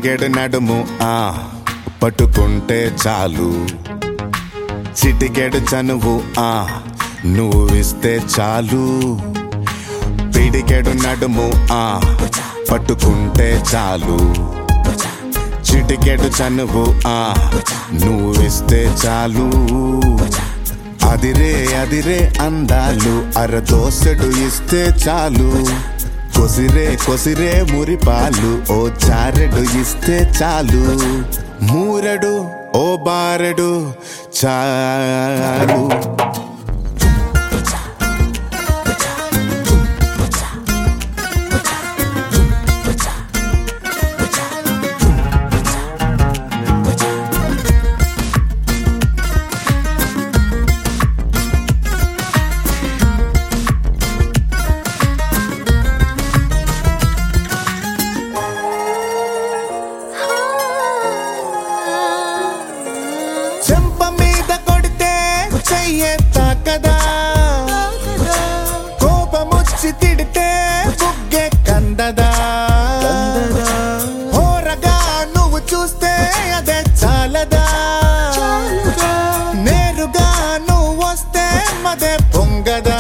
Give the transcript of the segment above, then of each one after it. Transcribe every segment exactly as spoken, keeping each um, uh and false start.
పిడికెడు నడుము ఆ పట్టుకుంటే చాలు, చిటికెడు చనువు ఆ నువ్వు ఇస్తే చాలు. పిడికెడు నడుము ఆ పట్టుకుంటే చాలు, చిటికెడు చనువు ఆ నువ్వు ఇస్తే చాలు. అదిరే అదిరే అందాలు అరదోసెడు ఇస్తే చాలు, కొసిరే కొసిరే మురిపాలు ఓ చారెడు ఇస్తే చాలు. మూరెడు ఓ బారెడు చాలు. చెంప మీద కొడితే చెయ్యే తాకదా, కోపముచ్చి తిడితే బుగ్గే కందదా. హోరగా నువ్వు చూస్తే అదే చాలదా, నేరుగా నువ్వు వస్తే మదే పొంగదా.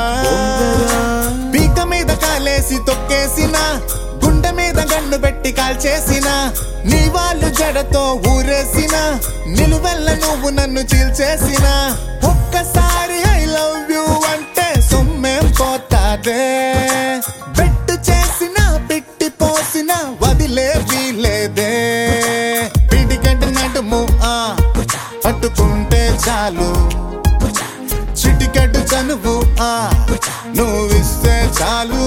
పీక మీద కాలేసి తొక్కేసిన, గుండె మీద గన్ను పెట్టి కాల్చేసిన, నీ వాళ్ళు జడతో ఊరేసిన, నిలువెల్ల నువ్వు నన్ను చీల్చేసిన. ఒక్కసారి ఐ లవ్ యూ అంటే సొమ్మేం పోతాదే, బెట్టు చేసిన పిట్టి పోసిన వదిలే వీలేదే. పిడికెడు నడుము ఆ పట్టుకుంటే చాలు, చిటికెడు చనువు ఆ నువ్విస్తే చాలు.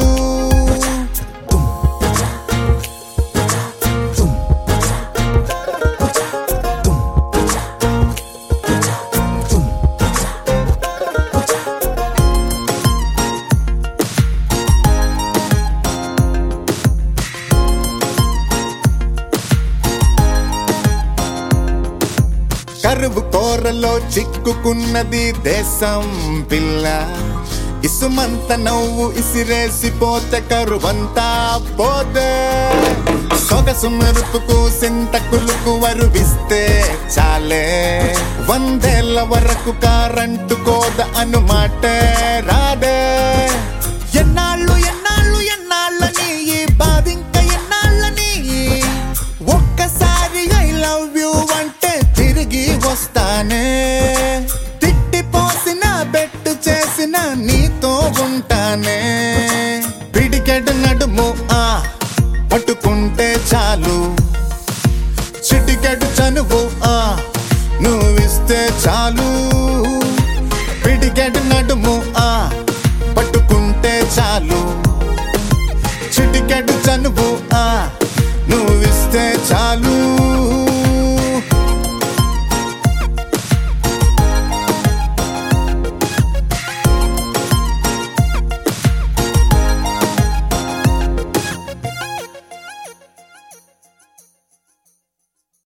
కరువు కోరలో చిక్కుకున్నది దేశం పిల్ల, ఇసుమంత నవ్వు ఇసిరేసిపోతే కరువంతా పోతే. సొగసు మెరుపుకు సింతకులకు వరువిస్తే చాలే, వందేళ్ల వరకు కారంటు కోద అనుమాటే రాదే. ఎన్నాళ్ళు ఎన్నాళ్ళు ఎన్నాళ్ళని ఈ బాధింక ఎన్నాళ్ళని, ఒక్కసారి ఐ లవ్ యూ అంటే తిరిగి వస్తానే. తిట్టిపోసిన బెట్టు చేసిన నీతో ఉంటానే. పిడికెడు నడుము ఆ పట్టుకుంటే చాలు, చిటికెడు చనువు ఆ నువ్విస్తే చాలు. పిడికెడు నడుము ఆ పట్టుకుంటే చాలు, చిటికెడు చనువు ఆ నువ్విస్తే చాలు.